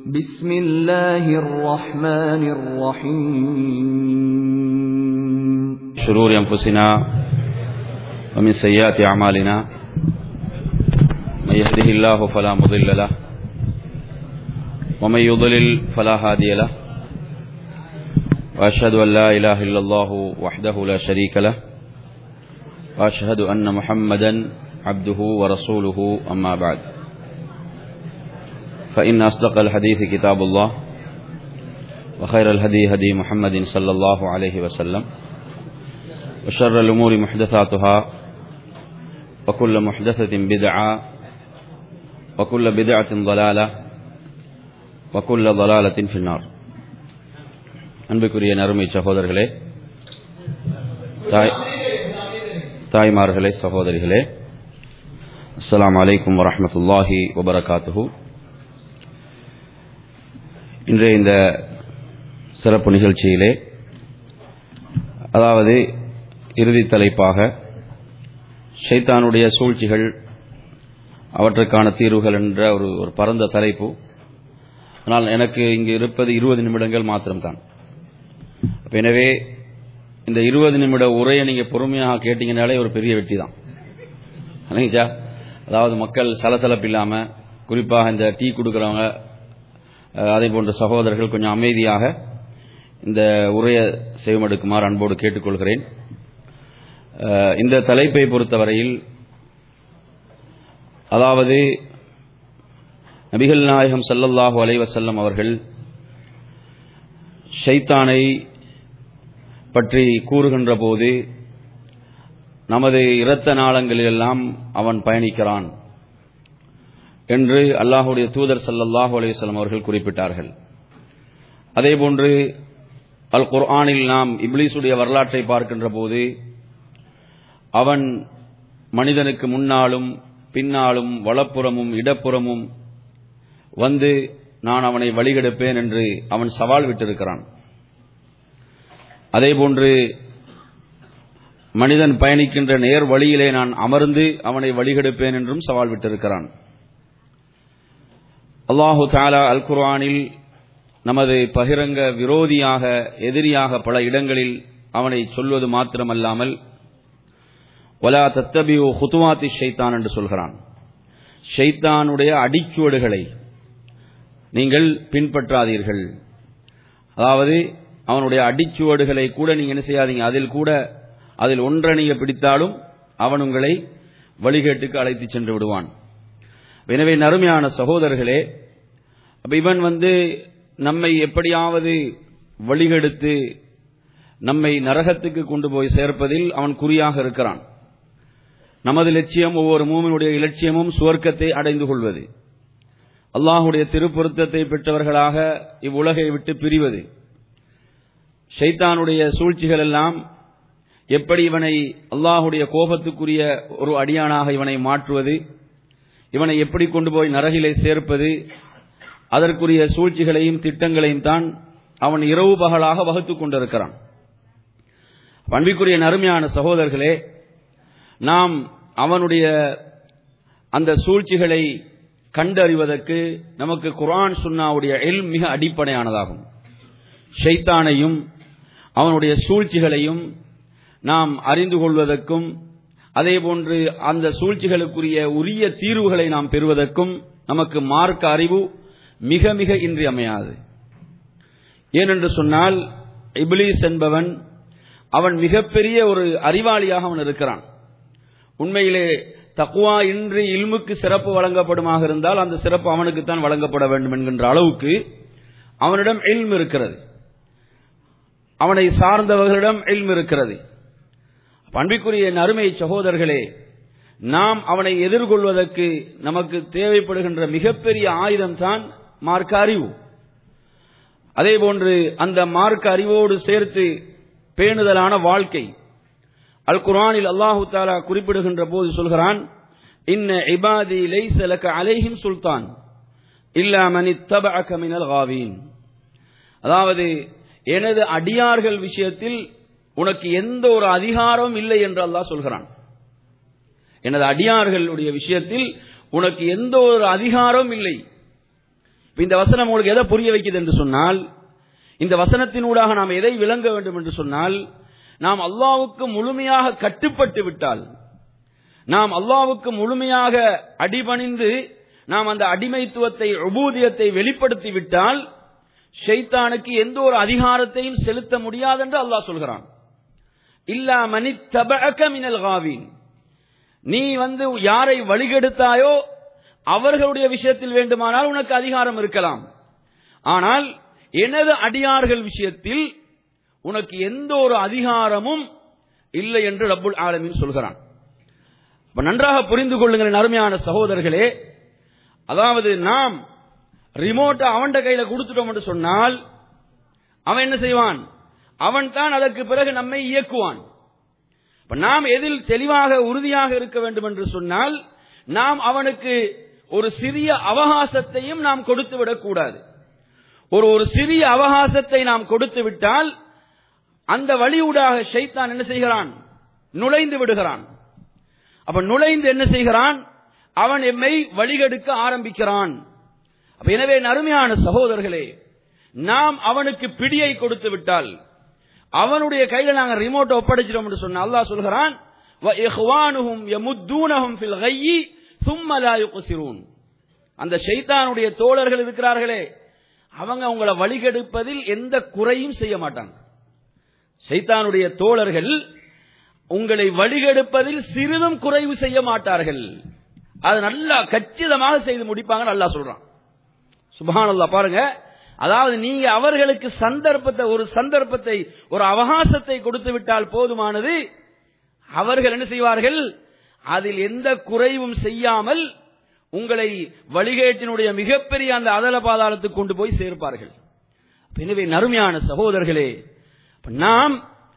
بسم الله الرحمن الرحيم شرور أنفسنا ومن سيئات أعمالنا من يهده الله فلا مضل له ومن يضلل فلا هادي له وأشهد أن لا إله إلا الله وحده لا شريك له وأشهد أن محمدا عبده ورسوله أما بعد فإن أصدق الحديث كتاب الله وخير الهدي هدي محمد صلى الله عليه وسلم وشر الأمور محدثاتها وكل محدثة بدعة وكل بدعة ضلالة وكل ضلالة في النار. அன்புக்குரிய நறுமை சகோதரர்களே, தாய்மார்களே, சகோதரிகளே, அஸ்ஸலாமு அலைக்கும் வரஹ்மத்துல்லாஹி வபரகாத்துஹு. இன்றைய இந்த சிறப்பு நிகழ்ச்சியிலே, அதாவது இறுதி தலைப்பாக ஷைத்தானுடைய சூழ்ச்சிகள், அவற்றுக்கான தீர்வுகள் என்ற ஒரு பரந்த தலைப்பு. ஆனால் எனக்கு இங்கு இருப்பது 20 நிமிடங்கள் மாத்திரம்தான். எனவே இந்த 20 நிமிட உரையை நீங்க பொறுமையாக கேட்டீங்கனாலே ஒரு பெரிய வெற்றி தான். அதாவது மக்கள் சலசலப்பு இல்லாம, குறிப்பாக இந்த டீ கொடுக்கிறவங்க, அதே போன்ற சகோதரர்கள் கொஞ்சம் அமைதியாக இந்த உரையை செய்வமெடுக்குமாறு அன்போடு கேட்டுக்கொள்கிறேன். இந்த தலைப்பை பொறுத்தவரையில், அதாவது நபிகள் நாயகம் ஸல்லல்லாஹு அலைஹி வஸல்லம் அவர்கள் ஷைத்தானை பற்றி கூறுகின்ற போது, நமது இரத்த நாளங்களிலெல்லாம் அவன் பயணிக்கிறான் என்று அல்லாஹ்வுடைய தூதர் ஸல்லல்லாஹு அலைஹி வஸல்லம் அவர்கள் குறிப்பிட்டார்கள். அதேபோன்று அல் குர்ஆனில் நாம் இப்லீஸுடைய வரலாற்றை பார்க்கின்ற போது, அவன் மனிதனுக்கு முன்னாலும் பின்னாலும் வலப்புறமும் இடப்புறமும் வந்து நான் அவனை வழிகெடுப்பேன் என்று அவன் சவால் விட்டிருக்கிறான். அதேபோன்று மனிதன் பயணிக்கின்ற நேர் வழியிலே நான் அமர்ந்து அவனை வழிகெடுப்பேன் என்றும் சவால் விட்டிருக்கிறான். அல்லாஹு தஆலா அல் குர்ஆனில் நமது பகிரங்க விரோதியாக, எதிரியாக பல இடங்களில் அவனை சொல்வது மாத்திரமல்லாமல், வலா தத்தபிஉ குதுவாத்தி ஷைத்தான் என்று சொல்கிறான். ஷைத்தானுடைய அடிச்சுவடுகளை நீங்கள் பின்பற்றாதீர்கள். அதாவது அவனுடைய அடிச்சுவடுகளை கூட நீங்க என்ன செய்யாதீங்க, அதில் ஒன்றை நீங்க பிடித்தாலும் அவன் உங்களை வழிகேட்டுக்கு அழைத்து சென்று விடுவான். எனவே நறுமையான சகோதரர்களே, இவன் நம்மை எப்படியாவது வழிகெடுத்து நம்மை நரகத்துக்கு கொண்டு போய் சேர்ப்பதில் அவன் குறியாக இருக்கிறான். நமது லட்சியம், ஒவ்வொரு மூமினுடைய இலட்சியமும் சுவர்க்கத்தை அடைந்து கொள்வது, அல்லாஹுடைய திருப்பொருத்தத்தை பெற்றவர்களாக இவ்வுலகை விட்டு பிரிவது. ஷைத்தானுடைய சூழ்ச்சிகள் எல்லாம் எப்படி இவனை அல்லாஹுடைய கோபத்துக்குரிய ஒரு அடியானாக இவனை மாற்றுவது, இவனை எப்படி கொண்டு போய் நரகிலே சேர்ப்பது, அதற்குரிய சூழ்ச்சிகளையும் திட்டங்களையும் தான் அவன் இரவு பகலாக வகுத்துக் கொண்டிருக்கிறான். அன்பிற்குரிய நறுமையான சகோதரர்களே, நாம் அவனுடைய அந்த சூழ்ச்சிகளை கண்டறிவதற்கு நமக்கு குர்ஆன் சுன்னாவுடைய இல்ம் மிக அடிப்படையானதாகும். ஷைத்தானையும் அவனுடைய சூழ்ச்சிகளையும் நாம் அறிந்து கொள்வதற்கும், அதேபோன்று அந்த சூழ்ச்சிகளுக்குரிய உரிய தீர்வுகளை நாம் பெறுவதற்கும் நமக்கு மார்க்க அறிவு மிக மிக இன்றியமையாது. ஏனென்று சொன்னால், இப்லீஸ் என்பவன் அவன் மிகப்பெரிய ஒரு அறிவாளியாக அவன் இருக்கிறான். உண்மையிலே தக்வா இன்றி இல்முக்கு சிறப்பு வழங்கப்படுமாக இருந்தால் அந்த சிறப்பு அவனுக்குத்தான் வழங்கப்பட வேண்டும் என்கின்ற அளவுக்கு அவனிடம் இல்ம் இருக்கிறது, அவனை சார்ந்தவர்களிடம் இல்ம் இருக்கிறது. அன்பிற்குரிய நறுமை சகோதரர்களே, நாம் அவனை எதிர்கொள்வதற்கு நமக்கு தேவைப்படுகின்ற மிகப்பெரிய ஆயுதம் தான் மார்க்க அறிவு. அதேபோன்று அந்த மார்க்க அறிவோடு சேர்த்து பேணுதலான வாழ்க்கை. அல் குர்ஆனில் அல்லாஹு தஆலா குறிப்பிடுகின்ற போது சொல்கிறான், இன்ன இபாதி லைஸ லக அலைஹிம் சுல்தான் இல்லா மன் இத்தபஅக மினல் காவீன். அதாவது எனது அடியார்கள் விஷயத்தில் உனக்கு எந்த ஒரு அதிகாரமும் இல்லை என்று அல்லாஹ் சொல்கிறான். எனது அடியார்களுடைய விஷயத்தில் உனக்கு எந்த ஒரு அதிகாரமும் இல்லை. இந்த வசனம் உங்களுக்கு எதை புரிய வைக்குது என்று சொன்னால், இந்த வசனத்தினூடாக நாம் எதை விளங்க வேண்டும் என்று சொன்னால், நாம் அல்லாஹ்வுக்கு முழுமையாக கட்டுப்பட்டு விட்டால், நாம் அல்லாஹ்வுக்கு முழுமையாக அடிபணிந்து நாம் அந்த அடிமைத்துவத்தை உபூதியத்தை வெளிப்படுத்தி விட்டால் ஷைத்தானுக்கு எந்த ஒரு அதிகாரத்தையும் செலுத்த முடியாது என்று அல்லாஹ் சொல்கிறான். இல்லா மனித்தபஅக மினல் காவின், நீ யாரை வழிகெடுத்தாயோ அவர்களுடைய விஷயத்தில் வேண்டுமானால் உனக்கு அதிகாரம் இருக்கலாம், ஆனால் எனது அடியார்கள் விஷயத்தில் உனக்கு எந்த ஒரு அதிகாரமும் இல்லை என்று ரப்புல் ஆலமீன் சொல்கிறான். நன்றாக புரிந்து கொள்ளுங்கள் அருமையான சகோதரர்களே. அதாவது நாம் ரிமோட்டை அவன் கையில கொடுத்துட்டோம் என்று சொன்னால் அவன் என்ன செய்வான்? அவன் தான் அதற்கு பிறகு நம்மை இயக்குவான். நாம் எதில் தெளிவாக உறுதியாக இருக்க வேண்டும் என்று சொன்னால், நாம் அவனுக்கு ஒரு சிறிய அவகாசத்தையும் நாம் கொடுத்து விடக்கூடாது. ஒரு சிறிய அவகாசத்தை நாம் கொடுத்து விட்டால் அந்த வழியூடாக ஷைத்தான் என்ன செய்கிறான்? நுழைந்து விடுகிறான். அப்ப நுழைந்து என்ன செய்கிறான்? அவன் எம்மை வழிகெடுக்க ஆரம்பிக்கிறான். எனவே அருமையான சகோதரர்களே, நாம் அவனுக்கு பிடியை கொடுத்து விட்டால், அவனுடைய கையில நாங்க ரிமோட் ஒப்படைச்சிட்டோம் என்று சொன்ன அல்லாஹ் சொல்கிறான், வ இஹ்வானுஹும் யமுத்தூனஹும் ஃபில் கய்யி சும்ம லா யுக்ஸிரூன். அந்த ஷைத்தானுடைய தோழர்கள் இருக்கிறார்களே, அவங்க உங்களை வழிகெடுப்பதில் எந்த குறையும் செய்ய மாட்டாங்க. ஷைத்தானுடைய தோழர்கள் உங்களை வழிகெடுப்பதில் சிறிதும் குறைவு செய்ய மாட்டார்கள். அது நல்லா கச்சிதமாக செய்து முடிப்பாங்க அல்லாஹ் சொல்றான். சுப்ஹானல்லாஹ். பாருங்க, அதாவது நீங்க அவர்களுக்கு சந்தர்ப்பத்தை ஒரு அவகாசத்தை கொடுத்து விட்டால் போதுமானது. அவர்கள் என்ன செய்வார்கள்? அதில் எந்த குறைவும் செய்யாமல் உங்களை வழிகேட்டினுடைய மிகப்பெரிய அந்த அதல பாதாளத்துக்கு கொண்டு போய் சேர்ப்பார்கள். எனவே அருமையான சகோதரர்களே, நாம்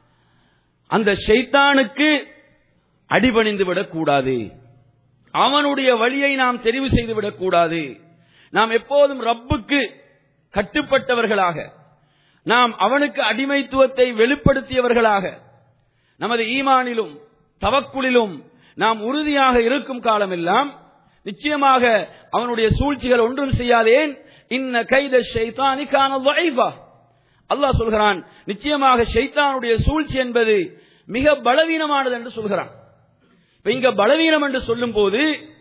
அந்த ஷைத்தானுக்கு அடிபணிந்து விடக்கூடாது. அவனுடைய வழியை நாம் தெரிவு செய்து விடக்கூடாது. நாம் எப்போதும் ரப்புக்கு கட்டுப்பட்டவர்களாக, நாம் அவனுக்கு அடிமைத்துவத்தை வெளிப்படுத்தியவர்களாக, நமது ஈமானிலும் தவக்குலிலும் நாம் உறுதியாக இருக்கும் காலமெல்லாம் நிச்சயமாக அவனுடைய சூழ்ச்சிகள் ஒன்றும் செய்யாதேன். இன்ன கைத ஷைத்தானி கான ضعيفا. அல்லாஹ் சொல்கிறான், நிச்சயமாக ஷைத்தானுடைய சூழ்ச்சி என்பது மிக பலவீனமானது என்று சொல்கிறான். இங்க பலவீனம் என்று சொல்லும் போது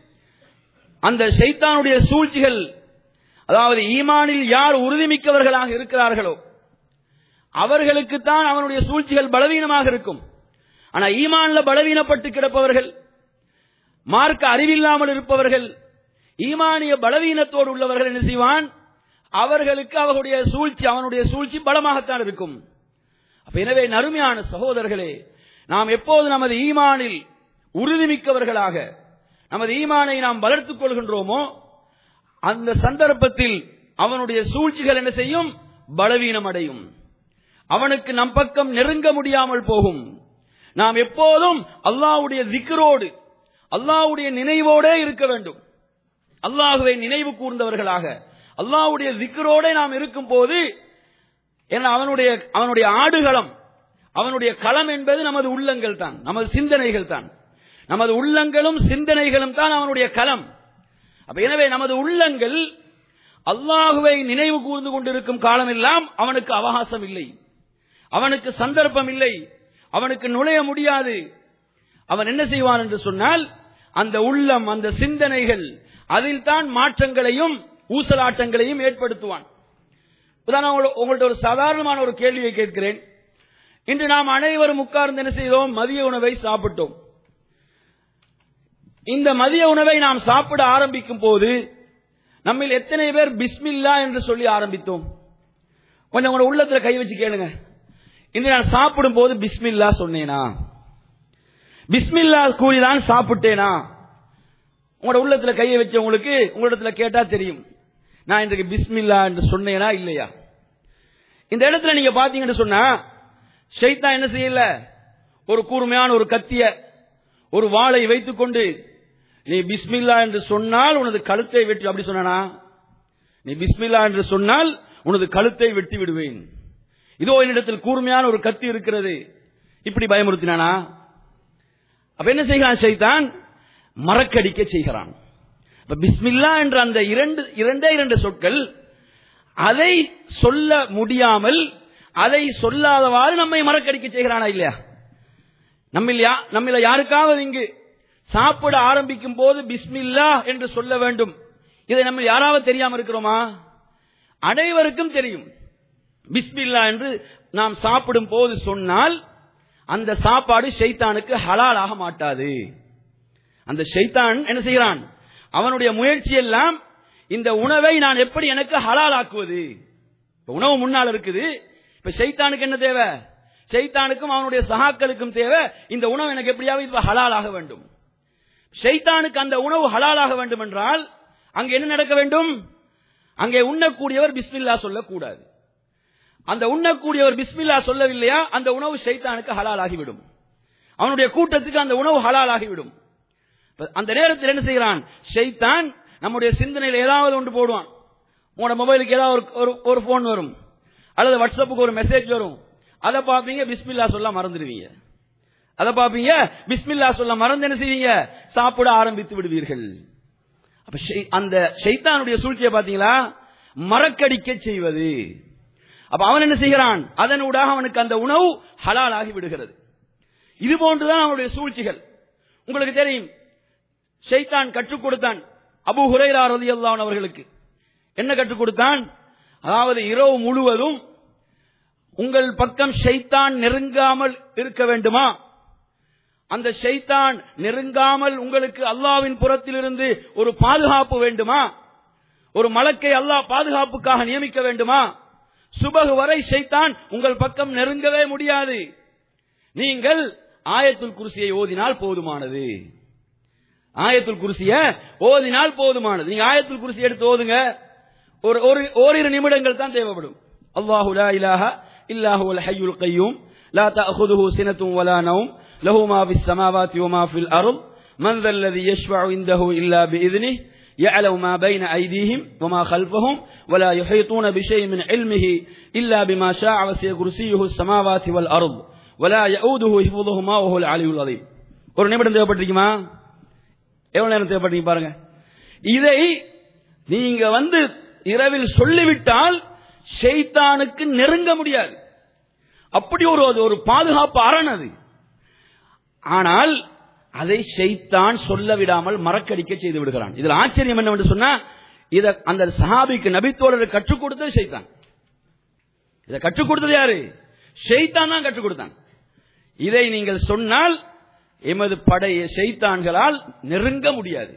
அந்த ஷைத்தானுடைய சூழ்ச்சிகள், அதாவது ஈமானில் யார் உறுதிமிக்கவர்களாக இருக்கிறார்களோ அவர்களுக்குத்தான் அவனுடைய சூழ்ச்சிகள் பலவீனமாக இருக்கும். ஆனா ஈமான்ல பலவீனப்பட்டு கிடப்பவர்கள், மார்க்க அறிவில்லாமல் இருப்பவர்கள், ஈமானிய பலவீனத்தோடு உள்ளவர்கள் என்ன செய்வான்? அவர்களுக்கு அவனுடைய சூழ்ச்சி பலமாகத்தான் இருக்கும். எனவே அருமையான சகோதரர்களே, நாம் எப்போது நமது ஈமானில் உறுதிமிக்கவர்களாக நமது ஈமானை நாம் வளர்த்துக் கொள்கின்றோமோ அந்த சந்தர்ப்பத்தில் அவனுடைய சூழ்ச்சிகள் என்ன செய்யும்? பலவீனம் அடையும். அவனுக்கு நம் பக்கம் நெருங்க முடியாமல் போகும். நாம் எப்போதும் அல்லாஹ்வுடைய திக்ரோடு, அல்லாஹ்வுடைய நினைவோடே இருக்க வேண்டும். அல்லாஹ்வை நினைவு கூர்ந்தவர்களாக அல்லாஹ்வுடைய திக்ரோடே நாம் இருக்கும் போது, அவனுடைய ஆடுகளம், அவனுடைய களம் என்பது நமது உள்ளங்கள் தான், நமது சிந்தனைகள் தான். நமது உள்ளங்களும் சிந்தனைகளும் தான் அவனுடைய களம். எனவே நமது உள்ளங்கள் அல்லாஹ்வை நினைவு கூர்ந்து கொண்டிருக்கும் காலமெல்லாம் அவனுக்கு அவகாசம் இல்லை, அவனுக்கு சந்தர்ப்பம் இல்லை, அவனுக்கு நுழைய முடியாது. அவன் என்ன செய்வான் என்று சொன்னால், அந்த உள்ளம், அந்த சிந்தனைகள், அதில் தான் மாற்றங்களையும் ஊசலாட்டங்களையும் ஏற்படுத்துவான். உங்கள்ட்ட ஒரு சாதாரணமான ஒரு கேள்வியை கேட்கிறேன். இன்று நாம் அனைவரும் உட்கார்ந்து என்ன செய்தோம்? மதிய உணவை சாப்பிட்டோம். இந்த மதிய உணவை நாம் சாப்பிட ஆரம்பிக்கும் போது நம்மில் எத்தனை பேர் பிஸ்மில்லா என்று சொல்லி ஆரம்பித்தோம்? கொஞ்சம் உங்களோட உள்ளத்துல கை வச்சு கேளுங்க. இன்று நான் சாப்பிடும் போது பிஸ்மில்லா சொன்னேனா? பிஸ்மில்லா கூறிதான் சாப்பிட்டேனா? உங்களோட உள்ளத்துல கையை வச்சவங்களுக்கு உங்களிடத்துல கேட்டா தெரியும், நான் இன்றைக்கு பிஸ்மில்லா என்று சொன்னேனா இல்லையா. இந்த இடத்துல நீங்க பாத்தீங்கன்னு சொன்னா, ஷைத்தான் என்ன செய்யல? ஒரு கூர்மையான ஒரு கத்திய, ஒரு வாளை வைத்துக் கொண்டு, நீ பிஸ்மில்லா என்று சொன்னால் உனது கழுத்தை வெட்டி, அப்படி சொன்னானா? நீ பிஸ்மில்லா என்று சொன்னால் உனது கழுத்தை வெட்டி விடுவேன், இதோ என்னிடத்தில் கூர்மையான ஒரு கத்தி இருக்கிறது, இப்படி பயமுறுத்தினானா? அப்ப என்ன செய்கிறான் ஷைத்தான்? மறக்கடிக்க செய்கிறான். பிஸ்மில்லா என்ற அந்த இரண்டே சொற்கள் அதை சொல்ல முடியாமல் அதை சொல்லாதவாறு நம்மை மறக்கடிக்க செய்கிறானா இல்லையா? நம்மில யாருக்காவது இங்கு சாப்பிட ஆரம்பிக்கும் போது பிஸ்மில்லா என்று சொல்ல வேண்டும், இதை நம்ம யாராவது தெரியாம இருக்கிறோமா? அனைவருக்கும் தெரியும். பிஸ்மில்லா என்று நாம் சாப்பிடும் போது சொன்னால் அந்த சாப்பாடு ஷைத்தானுக்கு ஹலால் ஆக மாட்டாது. அந்த ஷைத்தான் என்ன செய்கிறான்? அவனுடைய முயற்சி எல்லாம் இந்த உணவை நான் எப்படி எனக்கு ஹலால் ஆக்குவது. உணவு முன்னால் இருக்குது. இப்ப ஷைத்தானுக்கு என்ன தேவை? ஷைத்தானுக்கும் அவனுடைய சகாக்களுக்கும் தேவை இந்த உணவு எனக்கு எப்படியாவது ஹலால் ஆக வேண்டும். ஷைத்தானுக்கு அந்த உணவு ஹலாலாக வேண்டும் என்றால் அங்கே என்ன நடக்க வேண்டும்? அங்கே உண்ணக்கூடியவர் பிஸ்மில்லா சொல்லக்கூடாது. அந்த உண்ணக்கூடியவர் பிஸ்மில்லா சொல்லவில்லையா அந்த உணவு ஷைத்தானுக்கு ஹலால் ஆகிவிடும். அவனுடைய கூட்டத்துக்கு அந்த உணவு ஹலால் ஆகிவிடும். அந்த நேரத்தில் என்ன செய்கிறான்? ஷைத்தான் நம்முடைய சிந்தனையில் ஏதாவது ஒன்று போடுவான். உங்களோட மொபைலுக்கு ஏதாவது ஒரு போன் வரும், அல்லது வாட்ஸ்அப்புக்கு ஒரு மெசேஜ் வரும். அதை பார்ப்பீங்க, பிஸ்மில்லா சொல்ல மறந்துடுவீங்க. அதை பார்ப்பீங்க, பிஸ்மில்லா சொல்ல மறந்து என்ன செய்வீங்க? சாப்பிட ஆரம்பித்து விடுவீர்கள். அப்ப அந்த ஷைத்தானுடைய சூழ்ச்சியை பார்த்தீங்களா? மறக்கடிக்க செய்வது. அப்ப அவன் என்ன செய்கிறான்? அதனூடாக அவனுக்கு அந்த உணவு ஹலால் ஆகி விடுகிறது. இது போன்றுதான் அவனுடைய சூழ்ச்சிகள். உங்களுக்கு தெரியும், ஷைத்தான் கற்றுக் கொடுத்தான் அபூ ஹுரைரா ரலியல்லாஹு அன்ஹு அவர்களுக்கு. என்ன கற்றுக் கொடுத்தான்? அதாவது இரவு முழுவதும் உங்கள் பக்கம் ஷைத்தான் நெருங்காமல் இருக்க வேண்டுமா? அந்த ஷைத்தான் நெருங்காமல் உங்களுக்கு அல்லாஹ்வின் புறத்திலிருந்து ஒரு பாதுகாப்பு வேண்டுமா? ஒரு மலக்கை அல்லாஹ் பாதுகாப்புக்காக நியமிக்க வேண்டுமா? சுபஹ் வரை ஷைத்தான் உங்கள் பக்கம் நெருங்கவே முடியாது. நீங்கள் ஆயத்துல் குர்சியை ஓதினால் போதுமானது. ஆயத்துல் குர்சியை ஓதினால் போதுமானது. நீங்க ஆயத்துல் குர்சி எடுத்து ஓதுங்க, ஓரிரு நிமிடங்கள் தான் தேவைப்படும். அல்லாஹு லா இலாஹா இல்லா ஹுவல் ஹய்யுல் கய்யூம் லா தஅഖுதுஹு சினத்துன் வலா நௌம் லஹு மா ஃபிஸ் ஸமாவாதி வ மா ஃபில் அர்ض் மன் ஸல்லதி யஷ்ஃபஉ இன்தஹு இல்லா பிஇذنஹி يعلم ما بين أيديهم وما خلفهم ولا يحيطون بشيء من علمه إلا بما شاء وسع كرسيه السماوات والأرض ولا يؤوده حفظهما وهو العلي العظيم. ஒரு நிமிடம் தேவைப்பட்டிருக்குமா? எவ்வளவு நேரம் தேவைப்பட்டீங்க பாருங்க. இதை நீங்க இரவில் சொல்லிவிட்டால் ஷைத்தானுக்கு நெருங்க முடியாது. அப்படி ஒரு பாதுகாப்பு அரண் அது. ஆனால் அதை ஷைத்தான் சொல்ல விடாமல் மறக்கடிக்க செய்து விடுகிறான். இதில் ஆச்சரியம் என்னவென்று சொன்னா, இத அந்த சஹாபிக்கு நபித்தோழர் கற்றுக் கொடுத்தது ஷைத்தான். இதை கற்றுக் கொடுத்தது யாரு? ஷைத்தான் தான் கற்றுக் கொடுத்தான். இதை நீங்கள் சொன்னால் எமது படைய ஷைத்தான்களால் நெருங்க முடியாது.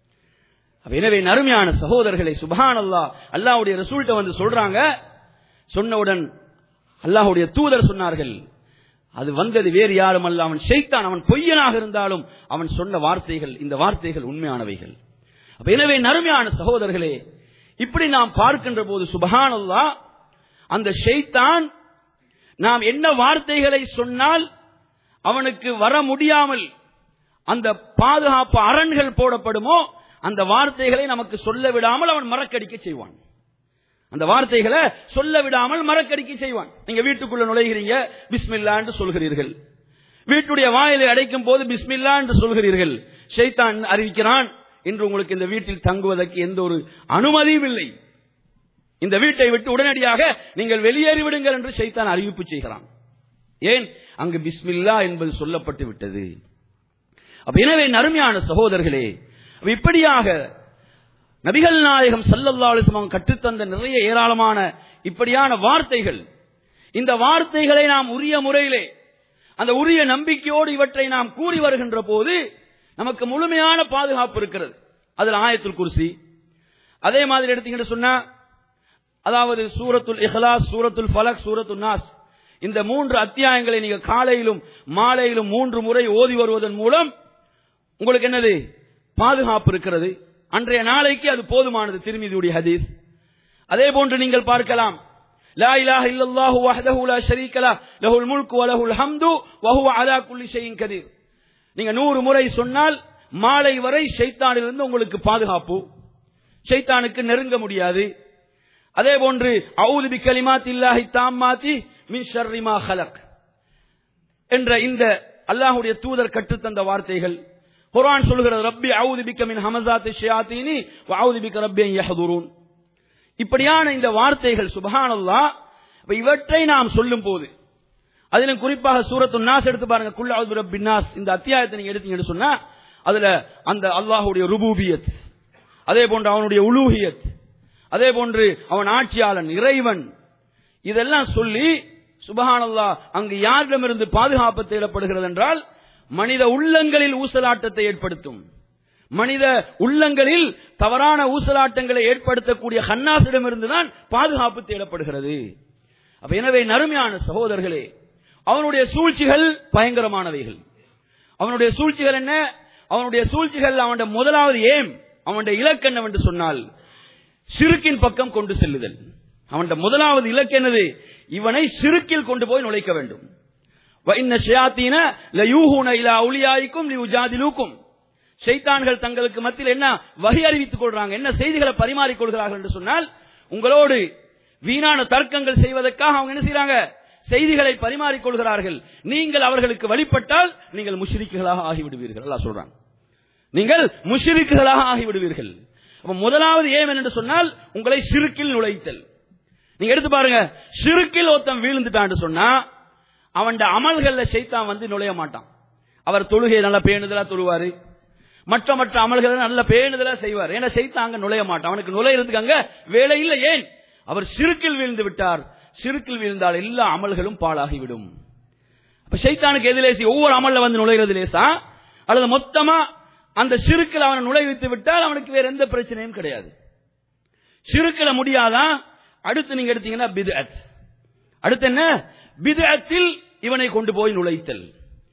எனவே நறுமையான சகோதரர்களை, சுப்ஹானல்லாஹ், அல்லாஹ்வுடைய ரசூல்ட்ட சொல்றாங்க. சொன்னவுடன் அல்லாஹ்வுடைய தூதர் சொன்னார்கள், அது வந்தது வேறு யாரும் அல்ல, அவன் ஷைத்தான். அவன் பொய்யனாக இருந்தாலும் அவன் சொன்ன வார்த்தைகள், இந்த வார்த்தைகள் உண்மையானவைகள். எனவே நறுமையான சகோதரர்களே, இப்படி நாம் பார்க்கின்ற போது சுப்ஹானல்லாஹ், அந்த ஷைத்தான் நாம் என்ன வார்த்தைகளை சொன்னால் அவனுக்கு வர முடியாமல் அந்த பாதுகாப்பு அரண்கள் போடப்படுமோ அந்த வார்த்தைகளை நமக்கு சொல்ல விடாமல் அவன் மறக்கடிக்க செய்வான். அந்த வார்த்தைகளை சொல்ல விடாமல் மறக்கடிக்க செய்வான். நீங்க வீட்டுக்குள்ள நுழைகிறீங்க, பிஸ்மில்லா என்று சொல்கிறீர்கள். வீட்டுடைய வாயிலை அடைக்கும் போது பிஸ்மில்லா என்று சொல்கிறீர்கள். ஷைத்தான் அறிவிக்கிறான், இன்று உங்களுக்கு இந்த வீட்டில் தங்குவதற்கு எந்த ஒரு அனுமதியும் இல்லை, இந்த வீட்டை விட்டு உடனடியாக நீங்கள் வெளியேறி விடுங்கள் என்று ஷைத்தான் அறிவிப்பு செய்கிறான். ஏன்? அங்கு பிஸ்மில்லா என்பது சொல்லப்பட்டு விட்டது. எனவே நறுமையான சகோதரர்களே, இப்படியாக நபிகள் நாயகம் ஸல்லல்லாஹு அலைஹி வஸல்லம் கற்றுத்தந்த நிறைய ஏராளமான இப்படியான வார்த்தைகள், இந்த வார்த்தைகளை நாம் உரிய முறையிலே அந்த உரிய நம்பிக்கையோடு இவற்றை நாம் கூறி வருகின்ற போது நமக்கு முழுமையான பாதுகாப்பு இருக்கிறது. அதில் ஆயத்துல் குர்சி, அதே மாதிரி எடுத்தீங்கன்னு சொன்னா, அதாவது சூரத்துல் இஹ்லாஸ், சூரத்துல் ஃபலக், சூரத்துல் நாஸ், இந்த 3 அத்தியாயங்களை நீங்க காலையிலும் மாலையிலும் 3 முறை ஓதி வருவதன் மூலம் உங்களுக்கு என்னது? பாதுகாப்பு இருக்கிறது. அன்றைய நாளைக்கு அது போதுமானது. திர்மிதியுடைய ஹதீஸ். அதே போன்று நீங்கள் பார்க்கலாம், லா இலாஹ இல்லல்லாஹு வஹ்தஹு லா ஷரீக லஹ் லஹுல் முல்கு வ லஹுல் ஹம்து வ ஹுவ அலா குல்லி ஷைஇன் கதீர். நீங்க 100 முறை சொன்னால் மாலை வரை ஷைத்தானிலிருந்து உங்களுக்கு பாதுகாப்பு, ஷைத்தானுக்கு நெருங்க முடியாது. அதே போன்று அஊது பிகலிமாத்தில்லாஹி தாம்மாத்தி மின் ஷர்ரி மா ஹலக் என்ற இந்த அல்லாஹ்வுடைய தூதர் கற்றுத்தந்த வார்த்தைகள். குர்ஆன் சொல்கிறது, ரப்பி அஊது பிக மின் ஹமஸாத்தி ஷயாத்தீனி வ அஊது பிக ரப்பி அன் யஹ்துரூன். இப்படியான இந்த வார்த்தைகள் சுப்ஹானல்லாஹ். இவற்றை நாம் சொல்லும் போது அதிலும் குறிப்பாக சூரத்துன் நாஸ் எடுத்து பாருங்க. குல் அஊது பிரப்பின் நாஸ் இந்த அத்தியாயத்தை நீங்க எடுத்தீங்கன்னு சொன்னா அதுல அந்த அல்லாஹ்வுடைய ருபூபியத், அதே போன்று அவனுடைய உலூஹியத், அதே போன்று அவன் ஆட்சியாளன் இறைவன், இதெல்லாம் சொல்லி சுப்ஹானல்லாஹ் அங்கு யாரிடமிருந்து பாதுகாப்பு தேடப்படுகிறது என்றால் மனித உள்ளங்களில் ஊசலாட்டத்தை ஏற்படுத்தும், மனித உள்ளங்களில் தவறான ஊசலாட்டங்களை ஏற்படுத்தக்கூடிய ஹன்னாசிடமிருந்து தான் பாதுகாப்பு தேடப்படுகிறது. அப்ப எனவே நறுமையான சகோதரர்களே, அவனுடைய சூழ்ச்சிகள் பயங்கரமானவைகள். அவனுடைய சூழ்ச்சிகள் என்ன? அவனுடைய சூழ்ச்சிகள் அவனுடைய முதலாவது அவனுடைய இலக்கு என்னவென்று சொன்னால் ஷிர்கின் பக்கம் கொண்டு செல்லுதல். அவனுடைய முதலாவது இலக்கு என்னது? இவனை ஷிர்கில் கொண்டு போய் நுழைக்க வேண்டும். வஇன்ன ஷயாத்தீன லயூஹூன இலா அவுலியாயிக்கும் லியுஜாதிலூக்கும். ஷைத்தான்கள் தங்களுக்கு மத்தியில் என்ன வஹி அறிவித்துக் கொள்றாங்க, என்ன செய்திகளை பரிமாறிக் கொள்கிறார்கள் என்று சொன்னால் உங்களோடு வீணான தர்க்கங்கள் செய்வதற்காக அவங்க என்ன செய்யறாங்க? செய்திகளை பரிமாறிக் கொள்கிறார்கள். நீங்கள் அவர்களுக்கு வழிபட்டால் நீங்கள் முஷ்ரிக்குகளாக ஆகிவிடுவீர்கள். அல்லாஹ் சொல்றான், நீங்கள் முஷ்ரிக்குகளாக ஆகிவிடுவீர்கள். அப்ப முதலாவது என்று சொன்னால் உங்களை ஷிர்கில் நுழைத்தல். நீங்க எடுத்து பாருங்க, ஷிர்கில் ஒருத்தன் வீழ்ந்துட்டான்னு சொன்னா அவன் அமல்கள்ல ஷைத்தான் வந்து நுழைய மாட்டான். அவர் தொழுகை நல்ல பேணுதலா தொழுவாரு, மற்ற அமல்களை நல்ல பேணுதலா செய்வார். ஏன்னா ஷைத்தான் அங்க நுழைய மாட்டான், அவனுக்கு நுழையிறதுக்கு அங்க வேலை இல்லை. ஏன்? அவர் ஷிர்கில் வீழ்ந்து விட்டார். ஷிர்கில் வீழ்ந்தால் எல்லா அமல்களும் பாழாகிவிடும். அப்ப ஷைத்தானுக்கு எது லேசி? ஒவ்வொரு அமல்ல வந்து நுழைகிறது லேசா, அல்லது மொத்தமா அந்த ஷிர்கில் அவனை நுழைவித்து விட்டால் அவனுக்கு வேற எந்த பிரச்சனையும் கிடையாது. ஷிர்கில் முடியாதான். அடுத்து நீங்க எடுத்தீங்கன்னா பித்அத். அடுத்து என்ன? பித்அத்தில் இவனை கொண்டு போய் நுழைத்தல்.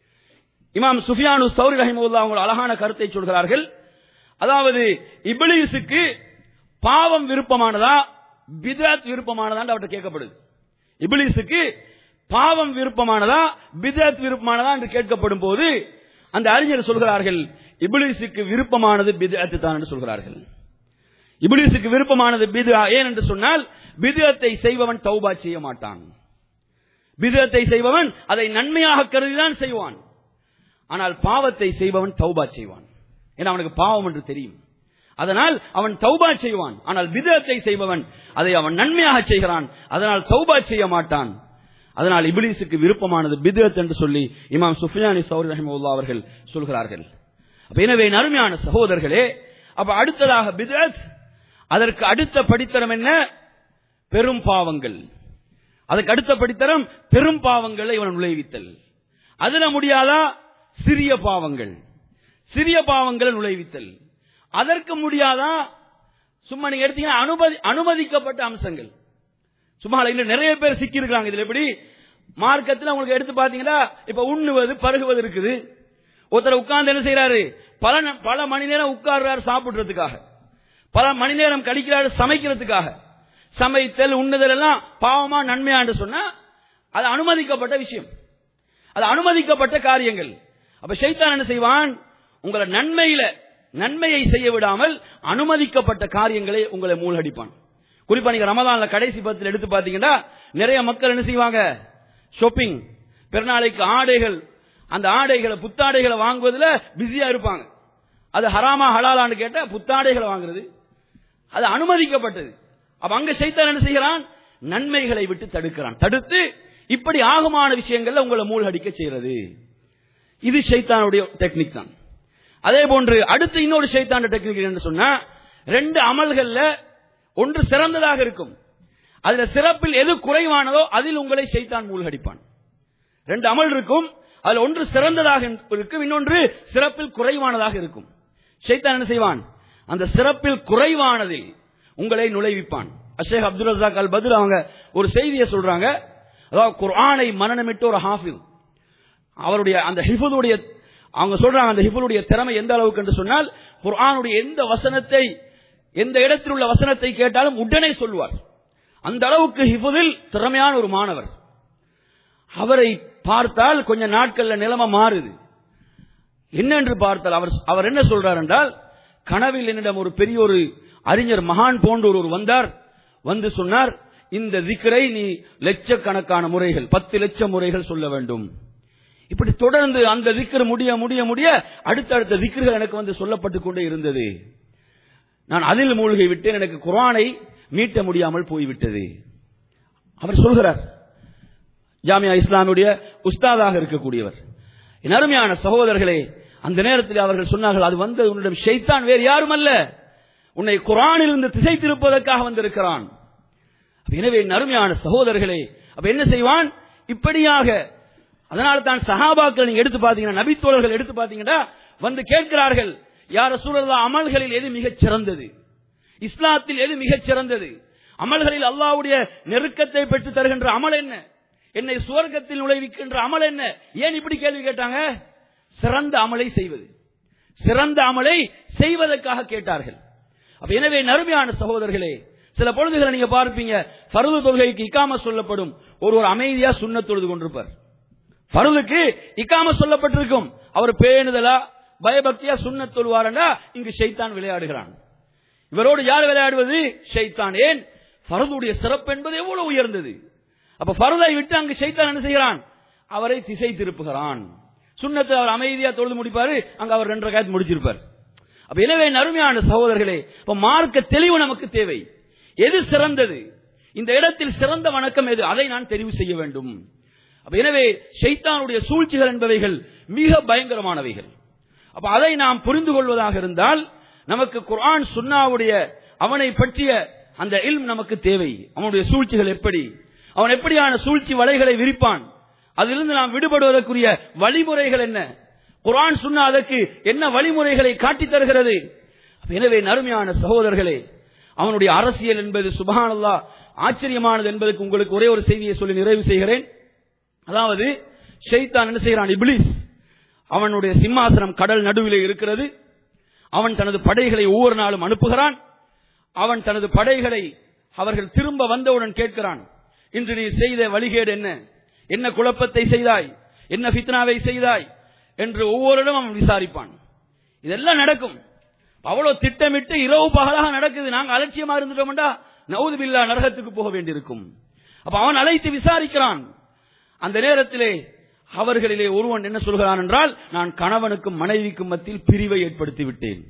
இமாம் சுஃபியானு ஸௌரி ரஹிமஹுல்லாஹ் அவங்க அழகான கருத்தை சொல்கிறார்கள். அதாவது இப்லீஸுக்கு பாவம் விருப்பமானதா பித்அத் விருப்பமானதா அவர்கிட்ட கேட்கப்படுது. இப்லீஸுக்கு பாவம் விருப்பமானதா பித்அத் விருப்பமானதா என்று கேட்கப்படும் போது அந்த அறிஞர் சொல்கிறார்கள், இப்லீஸுக்கு விருப்பமானது பித்அத் தான் என்று சொல்கிறார்கள். இப்லீஸுக்கு விருப்பமானது பித்ஆ. ஏன் என்று சொன்னால் பித்அத்தை செய்பவன் தௌபா செய்ய மாட்டான். பித்அத்தை செய்பவன் அதை நன்மையாக கருதிதான் செய்வான். ஆனால் பாவத்தை செய்பவன் தௌபா செய்வான். ஏன்னா அவனுக்கு பாவம் என்று தெரியும், அதனால் அவன் தௌபா செய்வான். ஆனால் பித்அத்தை செய்பவன் அதை அவன் நன்மையாக செய்கிறான், அதனால் தௌபா செய்ய மாட்டான். அதனால் இப்லீஸுக்கு விருப்பமானது பித்அத் என்று சொல்லி இமாம் சுஃபியானி ஸௌரி ரஹிமஹுல்லாஹ் அவர்கள் சொல்கிறார்கள். எனவே நறுமையான சகோதரர்களே, அப்ப அடுத்ததாக பித்அத், அதற்கு அடுத்த படித்தரம் என்ன? பெரும் பாவங்கள். அதுக்கு அடுத்த படித்தரம் பெரும் பாவங்களை இவன் நுழைவித்தல். அதுல முடியாதா? சிறிய பாவங்கள், சிறிய பாவங்களை நுழைவித்தல். அதற்கு முடியாதா? சும்மா நீங்க எடுத்தீங்கன்னா அனுமதிக்கப்பட்ட அம்சங்கள். சும்மா இல்ல நிறைய பேர் சிக்கி இருக்காங்க இதுல. எப்படி மார்க்கத்தில் உங்களுக்கு எடுத்து பாத்தீங்கன்னா இப்ப உண்ணுவது பருகுவது இருக்குது. ஒருத்தர் உட்கார்ந்து என்ன செய்யறாரு? பல மணி நேரம் உட்கார்றாரு சாப்பிடுறதுக்காக, பல மணி நேரம் கழிக்கிறாரு சமைக்கிறதுக்காக. சமைத்தல் உண்ணுதல் எல்லாம் பாவமா நன்மையா என்று சொன்னா அது அனுமதிக்கப்பட்ட விஷயம், அது அனுமதிக்கப்பட்ட காரியங்கள். அப்ப ஷைத்தான் என்ன செய்வான்? உங்களை நன்மையை செய்ய விடாமல் அனுமதிக்கப்பட்ட காரியங்களை உங்களை மூழ்கடிப்பான். குறிப்பா நீங்க ரமதான்ல கடைசி பத்தில் எடுத்து பாத்தீங்கன்னா நிறைய மக்கள் என்ன செய்வாங்க? ஷாப்பிங், பெருநாளைக்கு ஆடைகள், அந்த ஆடைகளை புத்தாடைகளை வாங்குவதில் பிஸியா இருப்பாங்க. அது ஹராமா ஹலாலான்னு கேட்டா புத்தாடைகளை வாங்குறது அது அனுமதிக்கப்பட்டது. அப்ப அங்க ஷைத்தான் என்ன செய்கிறான்? நன்மைகளை விட்டு தடுக்கிறான். தடுத்து இப்படி ஆகமான விஷயங்கள்ல உங்களை மூழ்கடிக்க செய்யறது. இது ஷைத்தானுடைய டெக்னிக் தான். அதே போன்று அடுத்து இன்னொரு ஷைத்தானுடைய டெக்னிக் என்ன சொன்னா, ரெண்டு அமல்கள்ல ஒன்று சிறந்ததாக இருக்கும், அதுல சிறப்பில் எது குறைவானதோ அதில் உங்களை ஷைத்தான் மூழ்கடிப்பான். ரெண்டு அமல் இருக்கும், அதுல ஒன்று சிறந்ததாக இருக்கும், இன்னொன்று சிறப்பில் குறைவானதாக இருக்கும். ஷைத்தான் என்ன செய்வான்? அந்த சிறப்பில் குறைவானதில் உங்களை நுழைவிப்பான். ஷேக் அப்துல் ரஸாக் அல் பத்ர் அவங்க ஒரு செய்தியை சொல்றாங்க. அதாவது குர்ஆனை மனனமிட்டு ஒரு ஹாஃபிஸ், அவருடைய அந்த ஹிஃபுடைய அவங்க சொல்றாங்க அந்த ஹிஃபுடைய திறமை எந்த அளவுக்கு என்று சொன்னால் குர்ஆனுடைய எந்த வசனத்தை, எந்த இடத்தில் உள்ள வசனத்தை கேட்டாலும் உடனே சொல்வார். அந்த அளவுக்கு ஹிஃபுதில் திறமையான ஒரு மாணவர். அவரை பார்த்தால் கொஞ்ச நாட்கள்ல நிலைமை மாறுது. என்னென்று பார்த்தால் அவர் என்ன சொல்றார் என்றால், கனவில் என்னிடம் ஒரு பெரிய ஒரு அறிஞர் மகான் போன்ற ஒரு வந்தார், வந்து சொன்னார், இந்த திக்ரை நீ லட்சக்கணக்கான முறைகள் 10 லட்சம் முறைகள் சொல்ல வேண்டும். இப்படி தொடர்ந்து அந்த திக்ர் முடிய முடிய முடிய அடுத்தடுத்த திக்ர்கள் எனக்கு வந்து சொல்லப்பட்டுக் கொண்டே இருந்தது. நான் அதில் மூழ்கி விட்டேன். எனக்கு குர்ஆனை மீட்ட முடியாமல் போய்விட்டது. அவர் சொல்கிறார், ஜாமியா இஸ்லாமுடைய உஸ்தாதாக இருக்கக்கூடியவர். என் அருமையான சகோதரர்களே, அந்த நேரத்தில் அவர்கள் சொன்னார்கள், அது வந்தது உன்னிடம் ஷைத்தான், வேறு யாரும் அல்ல, உன்னை குர்ஆனிலிருந்து திசை திருப்பதற்காக வந்திருக்கிறான். எனவே என் அருமையான சகோதரர்களே, அப்ப என்ன செய்வான் இப்படியாக? அதனால தான் சஹாபாக்கள் நீங்க எடுத்து பாத்தீங்கன்னா, நபித்தோழர்கள் எடுத்து பாத்தீங்கன்னா வந்து கேட்கிறார்கள், யா ரசூலல்லாஹ், அமல்களில் எது மிகச் சிறந்தது? இஸ்லாத்தில் எது மிகச் சிறந்தது? அமல்களில் அல்லாஹ்வுடைய நெருக்கத்தை பெற்று தருகின்ற அமல் என்ன? என்னை சுவர்க்கத்தில் நுழைவிக்கின்ற அமல் என்ன? ஏன் இப்படி கேள்வி கேட்டாங்க? சிறந்த அமலை செய்வது, சிறந்த அமலை செய்வதற்காக கேட்டார்கள். அப்ப எனவே நறுமையான சகோதரர்களே, சில பொழுதுகளை நீங்க பார்ப்பீங்க, ஃபர்து தொழுகைக்கு இகாமத் சொல்லப்படும், ஒரு அமைதியா சுன்னத் தொழுது கொண்டிருப்பார். ஃபர்துக்கு இகாமத் சொல்லப்பட்டிருக்கும், அவர் பேணுதலா பயபக்தியா சுன்னத் தொழுவாரா, இங்கு ஷைத்தான் விளையாடுகிறான். இவரோடு யார் விளையாடுவது? ஷைத்தான். ஏன்? ஃபர்துடைய சிறப்பு என்பது எவ்வளவு உயர்ந்தது. அப்ப ஃபர்தை விட்டு அங்கு ஷைத்தான் என்ன செய்கிறான்? அவரை திசை திருப்புகிறான். சுன்னத்தை அவர் அமைதியா தொழுது முடிப்பாரு, அங்க அவர் 2 ரக்காத் முடிச்சிருப்பார். அப்ப எனவே நறுமையான சகோதரர்களே, இப்ப மார்க்க தெளிவு நமக்கு தேவை. எது சிறந்தது? இந்த இடத்தில் சிறந்த வணக்கம் எது? அதை நான் தெரிவு செய்ய வேண்டும். அப்ப எனவே ஷைத்தானுடைய சூழ்ச்சிகள் என்பவைகள் மிக பயங்கரமானவைகள். அப்ப அதை நாம் புரிந்து கொள்வதாக இருந்தால் நமக்கு குர்ஆன் சுன்னாவுடைய அவனை பற்றிய அந்த இல்ம் நமக்கு தேவை. அவனுடைய சூழ்ச்சிகள் எப்படி, அவன் எப்படியான சூழ்ச்சி வலைகளை விரிப்பான், அதிலிருந்து நாம் விடுபடுவதற்குரிய வழிமுறைகள் என்ன, குர்ஆன் சுன்னா அதற்கு என்ன வழிமுறைகளை காட்டித் தருகிறது. எனவே நறுமையான சகோதரர்களே, அவனுடைய அரசியல் என்பது சுப்ஹானல்லாஹ் ஆச்சரியமானது என்பதற்கு உங்களுக்கு ஒரே ஒரு செய்தியை சொல்லி நிறைவு செய்கிறேன். அதாவது ஷைத்தான் என்ன செய்கிறான்? இப்லீஸ், அவனுடைய சிம்மாசனம் கடல் நடுவிலே இருக்கிறது. அவன் தனது படைகளை ஒவ்வொரு நாளும் அனுப்புகிறான். அவன் தனது படைகளை அவர்கள் திரும்ப வந்தவுடன் கேட்கிறான், இன்று நீ செய்த வழிகேடு என்ன, என்ன குழப்பத்தை செய்தாய், என்ன ஃபித்னாவை செய்தாய் என்று ஒவ்வொருடம் அவன் விசாரிப்பான். இதெல்லாம் நடக்கும். அவ்வளவு திட்டமிட்டு இரவு பகலாக நடக்குது. நாங்கள் அலட்சியமா இருந்துட்டோம்டா நவுது பில்லா நரகத்துக்கு போக வேண்டியிருக்கும். அப்ப அவன் அழைத்து விசாரிக்கிறான். அந்த நேரத்திலே அவர்களிலே ஒருவன் என்ன சொல்கிறான் என்றால், நான் கணவனுக்கும் மனைவிக்கும் மத்தியில் பிரிவை ஏற்படுத்தி விட்டேன்,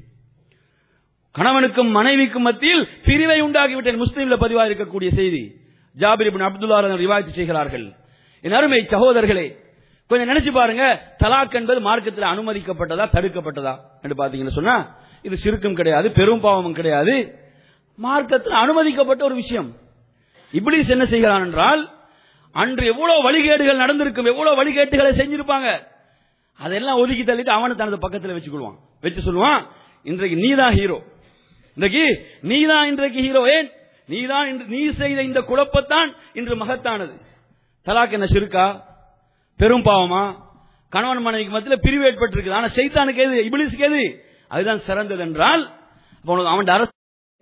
கணவனுக்கும் மனைவிக்கும் மத்தியில் பிரிவை உண்டாகிவிட்டேன். முஸ்லீம்ல பதிவாக இருக்கக்கூடிய செய்தி. ஜாபிர் இப்னு அப்துல்லாஹ் ரிவாயத் செய்கிறார்கள். என் அருமை சகோதரர்களே, கொஞ்சம் நினைச்சு பாருங்க, தலாக் என்பது மார்க்கத்தில் அனுமதிக்கப்பட்டதா தடுக்கப்பட்டதா என்று பாத்தீங்கன்னு சொன்னா, இது சிறுக்கும் கிடையாது, பெரும் பாவமும் கிடையாது, மார்க்கத்தில் அனுமதிக்கப்பட்ட ஒரு விஷயம். இப்லீஸ் என்ன செய்கிறான் என்றால், அன்று எவ்வளவு வழிகேடுகள் நடந்திருக்கும், எவ்வளவு வழிகேட்டுகளை செஞ்சிருப்பாங்க, அதெல்லாம் ஒதுக்கி தள்ளிட்டு அவனை தனது பக்கத்தில் வச்சுக்கொள்வான். வச்சு சொல்லுவான், இன்றைக்கு நீதான் ஹீரோ, இன்றைக்கு நீதான் இன்றைக்கு ஹீரோ. ஏன்? நீதான் நீ செய்த இந்த குழப்பத்தான் இன்று மகத்தானது. தலாக் என்ன சிறுக்கா, பெரும் பாவமா? கணவன் மனைவிக்கு மத்தியில் பிரிவு ஏற்பட்டிருக்கு. ஆனா ஷைத்தானுக்கு எது, இப்லீஸ்க்கு எது? அதுதான் சிறந்தது என்றால் அவன் அரசு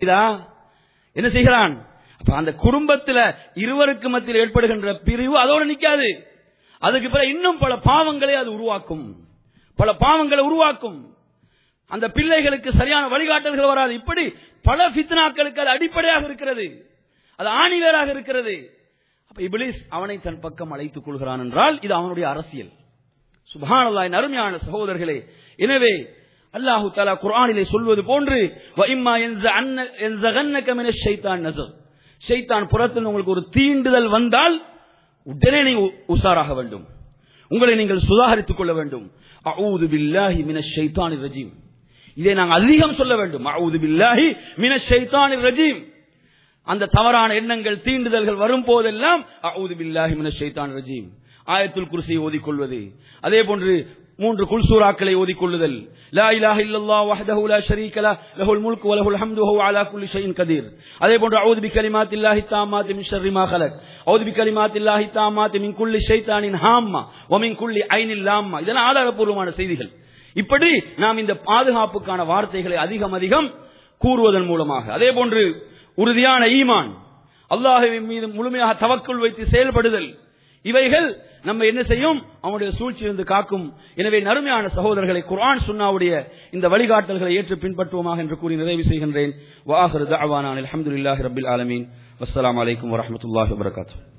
என்ன செய்கிறான்? அந்த குடும்பத்தில் இருவருக்கு மத்தியில் ஏற்படுகின்ற பிரிவு அதோடு நிற்காது. அதுக்கு பிறகு இன்னும் பல பாவங்களை அது உருவாக்கும், பல பாவங்களை உருவாக்கும். அந்த பிள்ளைகளுக்கு சரியான வழிகாட்டல்கள் வராது. இப்படி பல ஃபித்னாக்களுக்கு அது அடிப்படையாக இருக்கிறது, அது ஆணிவேராக இருக்கிறது. அப்ப இப்லீஸ் அவனை தன் பக்கம் அழைத்துக் கொள்கிறான் என்றால் இது அவனுடைய அரசியல். சுப்ஹானல்லாஹ். அருமையான சகோதரர்களே, எனவே அல்லாஹு தஆலா குர்ஆனிலே சொல்வது போன்று வஇம்மா யன்ஸகன்னக மினஷ் ஷைத்தான் நஸக், ஷைத்தான் புறத்தில் உங்களுக்கு ஒரு தீண்டுதல் வந்தால் உடனே நீங்கள் உஷாராக வேண்டும், உங்களை நீங்கள் சுதாகரித்துக் கொள்ள வேண்டும். அஊது பில்லாஹி மினஷ் ஷைத்தானிர் ரஜீம், இதை நாங்கள் அதிகம் சொல்ல வேண்டும். அஊது பில்லாஹி மினஷ் ஷைத்தானிர் ரஜீம். அந்த தவறான எண்ணங்கள் தீண்டுதல்கள் வரும் போதெல்லாம் அஊது பில்லாஹி மினஷ் ஷைத்தானிர் ரஜீம், ஆயத்துல் குர்சியை ஓதிக்கொள்வது, அதே போன்று 3 குல்சூராக்களை ஓதிக்கொள்ளுதல், லா இலாஹ இல்லல்லாஹ் வஹ்தஹு லா ஷரீக லஹ் லஹுல் முல்கு வ லஹுல் ஹம்து வ ஹுவ அலா குல்லி ஷைஇன் கதீர். அதே போன்று அஊது பிகலிமாத்தில்லாஹி தாம்மாத்தி மின் ஷர்ரி மா கலக், அஊது பிகலிமாத்தில்லாஹி தாம்மாத்தி மின் குல்லி ஷைத்தானின் ஹாம்மா வ மின் குல்லி ஐனில் லாம்மா. இதெல்லாம் ஆதாரப்பூர்வமான செய்திகள். இப்படி நாம் இந்த பாதுகாப்புக்கான வார்த்தைகளை அதிகம் அதிகம் கூறுவதன் மூலமாக, அதே போன்று உறுதியான ஈமான், அல்லாஹ்வின் மீது முழுமையாக தவக்குல் வைத்து செயல்படுதல், இவைகள் நம்ம என்ன செய்யும்? அவனுடைய சூழ்ச்சியிலிருந்து காக்கும். எனவே நறுமையான சகோதரர்களை, குர்ஆன் சுன்னாவுடைய இந்த வழிகாட்டல்களை ஏற்று பின்பற்றுவோமாக என்று கூறி நிறைவு செய்கின்றேன். வ ஆகிரு தஅவானா அல்ஹம்துலில்லாஹி ரப்பில் ஆலமீன். வஸ்ஸலாமு அலைக்கும் வரஹ்மத்துல்லாஹி வபரகாத்துஹு.